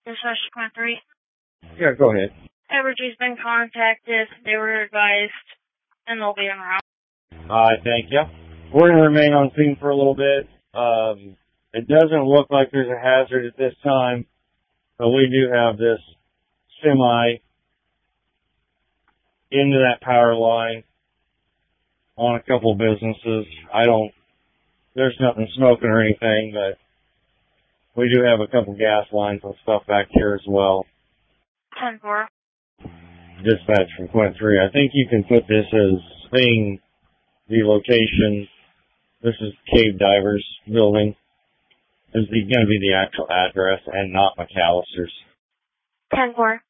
Dispatch 23. Yeah, go ahead. Evergy's been contacted. They were advised, and they'll be en route. All right, thank you. We're going to remain on scene for a little bit. It doesn't look like there's a hazard at this time, but we do have this semi into that power line on a couple businesses. There's nothing smoking or anything, but we do have a couple gas lines and stuff back here as well. 10-4. Dispatch from Quint 3. I think you can put this as saying the location. This is Cave Divers building. Is going to be the actual address and not McAllister's. 10-4.